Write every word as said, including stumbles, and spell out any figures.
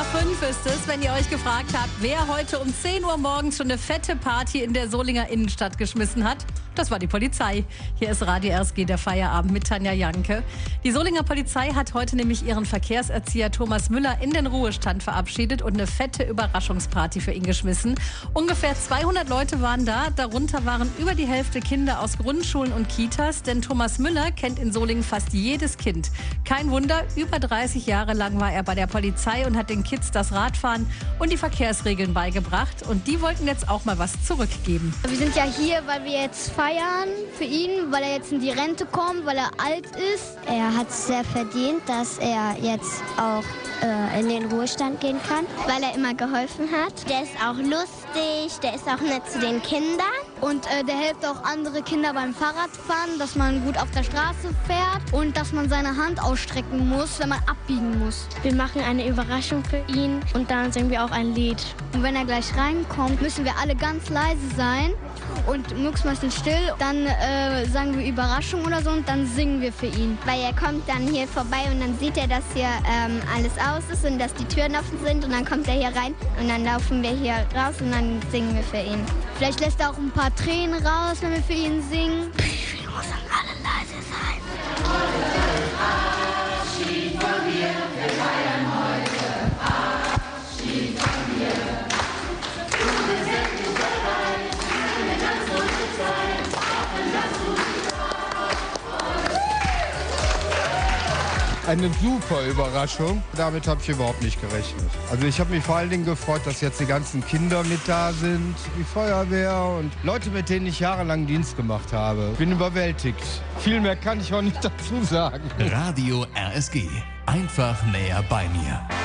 nach fünf ist es, wenn ihr euch gefragt habt, wer heute um zehn Uhr morgens schon eine fette Party in der Solinger Innenstadt geschmissen hat. Das war die Polizei. Hier ist Radio R S G, der Feierabend mit Tanja Janke. Die Solinger Polizei hat heute nämlich ihren Verkehrserzieher Thomas Müller in den Ruhestand verabschiedet und eine fette Überraschungsparty für ihn geschmissen. Ungefähr zweihundert Leute waren da, darunter waren über die Hälfte Kinder aus Grundschulen und Kitas, denn Thomas Müller kennt in Solingen fast jedes Kind. Kein Wunder, über dreißig Jahre lang war er bei der Polizei und hat den Kids das Radfahren und die Verkehrsregeln beigebracht. Und die wollten jetzt auch mal was zurückgeben. Wir sind ja hier, weil wir jetzt feiern für ihn, weil er jetzt in die Rente kommt, weil er alt ist. Er hat es sehr verdient, dass er jetzt auch äh, in den Ruhestand gehen kann, weil er immer geholfen hat. Der ist auch lustig, der ist auch nett zu den Kindern. Und äh, der hilft auch andere Kinder beim Fahrradfahren, dass man gut auf der Straße fährt und dass man seine Hand ausstrecken muss, wenn man abbiegen muss. Wir machen eine Überraschung für ihn und dann singen wir auch ein Lied. Und wenn er gleich reinkommt, müssen wir alle ganz leise sein und mucksmäuschen still. Dann äh, sagen wir Überraschung oder so und dann singen wir für ihn. Weil er kommt dann hier vorbei und dann sieht er, dass hier ähm, alles aus ist und dass die Türen offen sind. Und dann kommt er hier rein und dann laufen wir hier raus und dann singen wir für ihn. Vielleicht lässt er auch ein paar Tränen raus, wenn wir für ihn singen. Wir müssen alle leise sein. Abschied von mir, wir feiern heute Abschied von mir. Wir sind nicht bereit, eine ganz gute Zeit, hoffen, dass du Eine super Überraschung. Damit habe ich überhaupt nicht gerechnet. Also ich habe mich vor allen Dingen gefreut, dass jetzt die ganzen Kinder mit da sind, die Feuerwehr und Leute, mit denen ich jahrelang Dienst gemacht habe. Ich bin überwältigt. Viel mehr kann ich auch nicht dazu sagen. Radio R S G. Einfach näher bei mir.